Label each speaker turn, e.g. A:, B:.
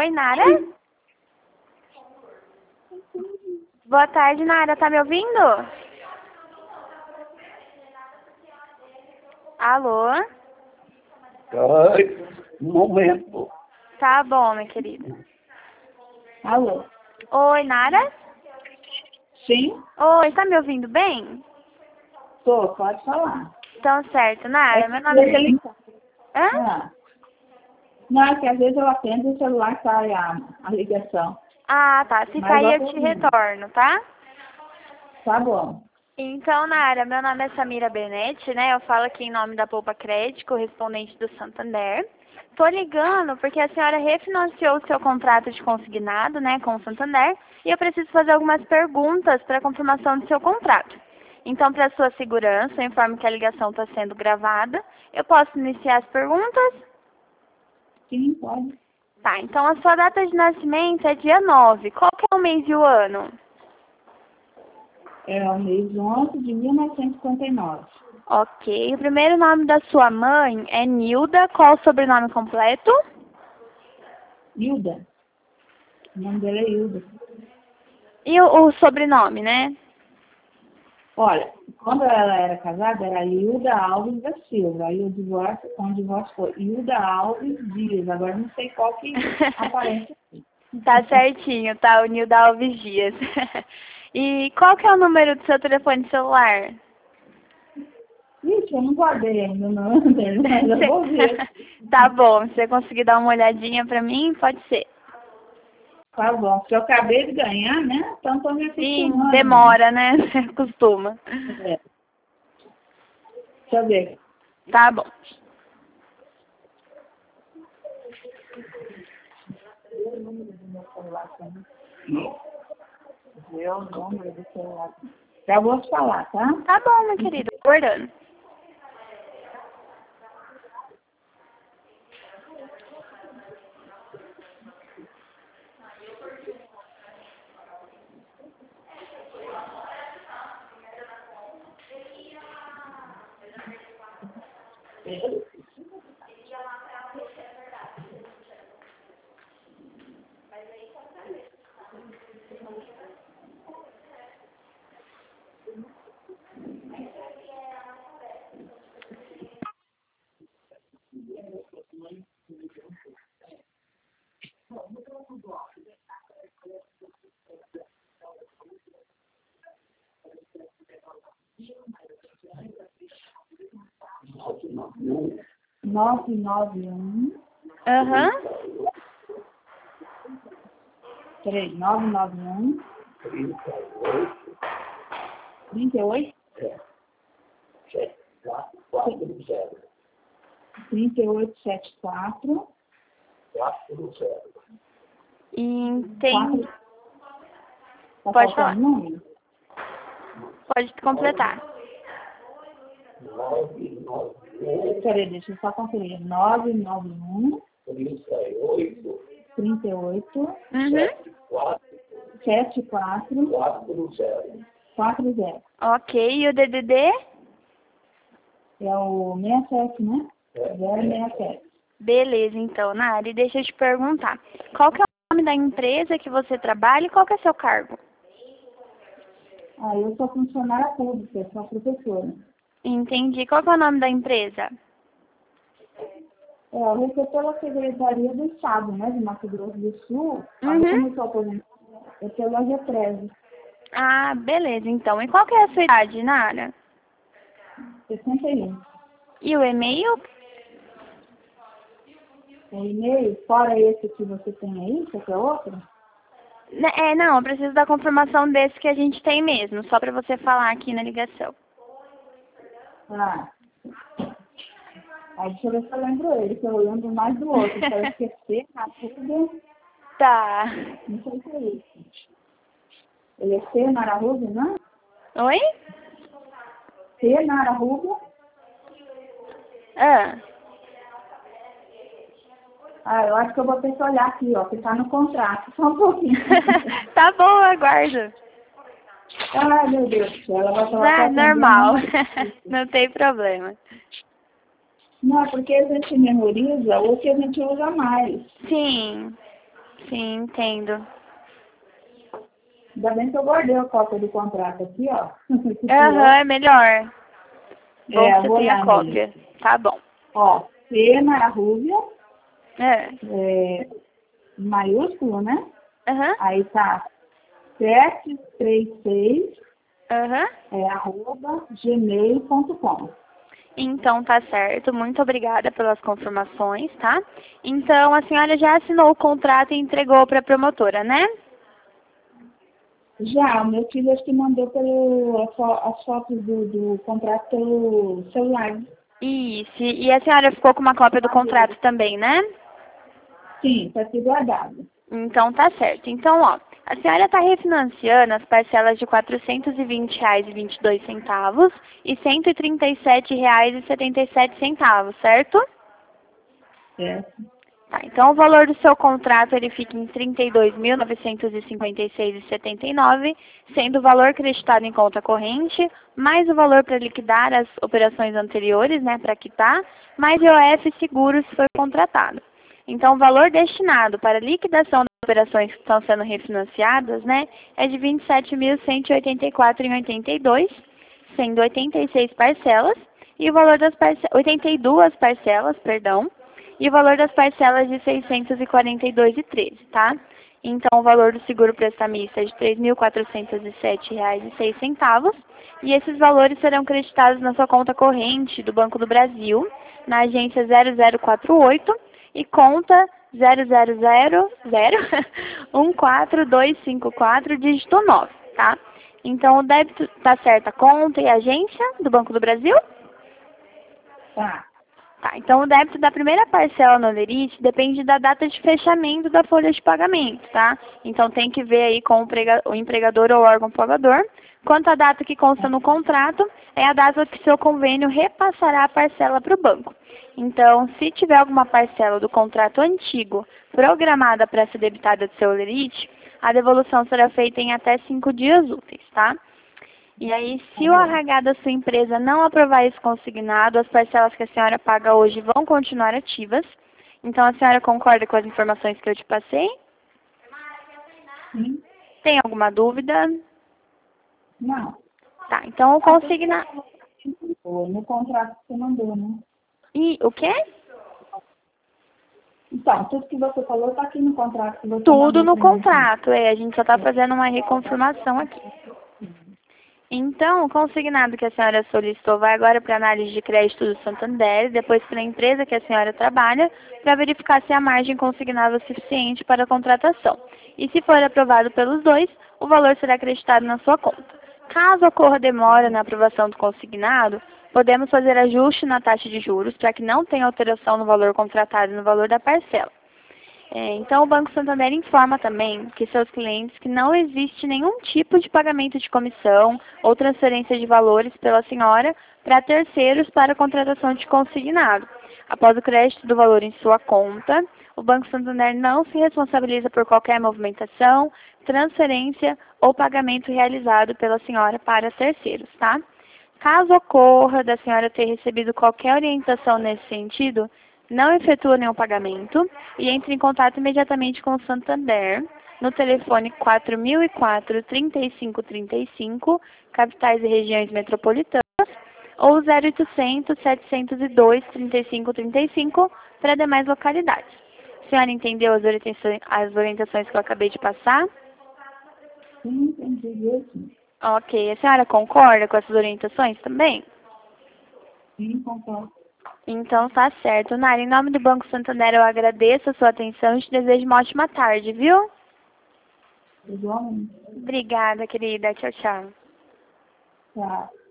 A: Oi, Nara? Boa tarde, Nara. Tá me ouvindo? Alô?
B: Ai, um momento.
A: Tá bom, minha querida.
C: Alô?
A: Oi, Nara?
C: Sim?
A: Oi, tá me ouvindo bem?
C: Tô, pode falar.
A: Então, certo. Nara, meu
C: Às
A: nome
C: vezes
A: é...
C: ele...
A: Hã?
C: Ah. Não, é que às vezes eu atendo e o celular sai a ligação.
A: Ah, tá. Se
C: Mas
A: sair,
C: eu
A: eu
C: tô
A: te
C: ouvindo.
A: retorno, tá?
C: Tá bom.
A: Então, Nara, meu nome é Samira Benetti, né? Eu falo aqui em nome da Poupa Crédito, correspondente do Santander. Tô ligando porque a senhora refinanciou o seu contrato de consignado, né, com o Santander, e eu preciso fazer algumas perguntas para confirmação do seu contrato. Então, para sua segurança, eu informo que a ligação está sendo gravada. Eu posso iniciar as perguntas?
C: Sim, pode.
A: Tá, então a sua data de nascimento é dia 9. Qual que é o mês e o ano?
C: É o mês 11 de 1959.
A: Ok. O primeiro nome da sua mãe é Nilda. Qual o sobrenome completo?
C: Hilda. O nome dela é Hilda.
A: E o sobrenome, né?
C: Olha, quando ela era casada, era Hilda Alves da Silva. Aí o divórcio foi Hilda Alves Dias. Agora não sei qual que aparece aqui.
A: Tá certinho, tá? O Nilda Alves Dias. E qual que é o número do seu telefone celular?
C: Ixi, eu não guardei ainda não, mas eu vou ver.
A: Tá bom, se você conseguir dar uma olhadinha pra mim, pode ser.
C: Tá bom, porque eu acabei de ganhar, né? Então tô me
A: Sim,
C: acostumando.
A: demora, né? Costuma.
C: É. Deixa eu ver.
A: Tá bom.
C: Vê o número do meu celular também. Vê o número do celular. Já vou te falar, tá?
A: Tá bom, meu querido. Guardando.
C: Nove nove um.
A: Aham.
C: Peraí, 991 38 3874
A: E tem...
C: 4. Tá
A: Pode falar.
C: faltando número?
A: Pode completar.
C: Peraí, deixa eu só conferir. 991 38
A: Uhum.
C: 74 40.
A: Ok, e o DDD?
C: É o 67, né? 067.
A: Beleza, então, Nari, deixa eu te perguntar. Qual que é o nome da empresa que você trabalha e qual que é seu cargo?
C: Ah, eu sou funcionária pública, sou professora.
A: Entendi. Qual que é o nome da empresa?
C: É, eu recebo pela Secretaria do Estado, né, de Mato Grosso do Sul. Aí,
A: Uhum.
C: como eu sou aposentada, eu pela G13,
A: Ah, beleza, então. E qual que é a sua idade, Nara?
C: 61.
A: E o e-mail?
C: O e-mail, fora esse que você tem aí, qualquer outro?
A: Não, eu preciso da confirmação desse que a gente tem mesmo, só para você falar aqui na ligação.
C: Ah. Aí deixa eu ver se eu lembro ele, que eu lembro mais do outro. Para esquecer, tudo.
A: Tá.
C: Não sei se é isso. Ele é C, Nara Rubio, não?
A: Oi?
C: C, Nara Rubio.
A: Ah.
C: Ah, eu acho que eu vou ter que olhar aqui, ó, que tá no contrato. Só um pouquinho.
A: Tá bom, aguardo.
C: Ai, meu Deus do céu, ela vai falar
A: Ah,
C: que
A: normal. Não tem problema.
C: Não, porque a gente memoriza o que a gente usa mais.
A: Sim. Sim, entendo.
C: Ainda bem que eu guardei a cópia do contrato aqui, ó.
A: Aham, é melhor. Bom que você
C: Vou
A: tem a
C: olhar nele.
A: cópia. Tá bom.
C: Ó, P na Rúvia,
A: É.
C: maiúsculo, né?
A: Aham.
C: Aí tá 736,
A: Aham.
C: @gmail.com.
A: Então tá certo. Muito obrigada pelas confirmações, tá? Então a senhora já assinou o contrato e entregou para a promotora, né?
C: Já, o meu filho acho que mandou as fotos do contrato pelo celular.
A: Isso. E a senhora ficou com uma cópia do contrato também, né?
C: Sim, está tudo guardado.
A: Então tá certo. Então, ó, a senhora está refinanciando as parcelas de R$ 420,22 e R$ 137,77, certo?
C: Certo.
A: Tá, então o valor do seu contrato ele fica em R$ 32.956,79, sendo o valor acreditado em conta corrente, mais o valor para liquidar as operações anteriores, né, para quitar, mais IOF seguro se foi contratado. Então o valor destinado para liquidação das operações que estão sendo refinanciadas, né, é de R$ 27.184,82, sendo 86 parcelas, e o valor das 82 parcelas, perdão, e o valor das parcelas de R$ 642,13, tá? Então, o valor do seguro prestamista é de R$ 3.407,06, e esses valores serão creditados na sua conta corrente do Banco do Brasil, na agência 0048 e conta 000014254, dígito 9, tá? Então, o débito está certo a conta e a agência do Banco do Brasil?
C: Tá.
A: Tá, então o débito da primeira parcela no Olerite depende da data de fechamento da folha de pagamento, tá? Então tem que ver aí com o empregador ou órgão pagador. Quanto à data que consta no contrato, é a data que seu convênio repassará a parcela para o banco. Então, se tiver alguma parcela do contrato antigo programada para ser debitada do seu Olerite, a devolução será feita em até 5 dias úteis, tá? E aí, se o RH da sua empresa não aprovar esse consignado, as parcelas que a senhora paga hoje vão continuar ativas. Então, a senhora concorda com as informações que eu te passei?
C: Sim.
A: Tem alguma dúvida?
C: Não.
A: Tá, então o consignado...
C: No contrato que você mandou, né?
A: E o quê?
C: Então, tudo que você falou está aqui no contrato que você
A: Tudo
C: mandou
A: no
C: para mim.
A: contrato, a gente só está fazendo uma reconfirmação aqui. Então, o consignado que a senhora solicitou vai agora para a análise de crédito do Santander, depois para a empresa que a senhora trabalha, para verificar se a margem consignada é suficiente para a contratação. E se for aprovado pelos dois, o valor será acreditado na sua conta. Caso ocorra demora na aprovação do consignado, podemos fazer ajuste na taxa de juros para que não tenha alteração no valor contratado e no valor da parcela. Então, o Banco Santander informa também que seus clientes que não existe nenhum tipo de pagamento de comissão ou transferência de valores pela senhora para terceiros para a contratação de consignado. Após o crédito do valor em sua conta, o Banco Santander não se responsabiliza por qualquer movimentação, transferência ou pagamento realizado pela senhora para terceiros, tá? Caso ocorra da senhora ter recebido qualquer orientação nesse sentido, não efetua nenhum pagamento e entre em contato imediatamente com o Santander no telefone 4004-3535, capitais e regiões metropolitanas, ou 0800 702 3535 para demais localidades. A senhora entendeu as orientações que eu acabei de passar?
C: Sim, entendi isso.
A: Ok. A senhora concorda com essas orientações também?
C: Sim, concordo.
A: Então tá certo. Nara, em nome do Banco Santander eu agradeço a sua atenção e te desejo uma ótima tarde, viu?
C: Igualmente.
A: Obrigada, querida. Tchau, tchau.
C: Tchau.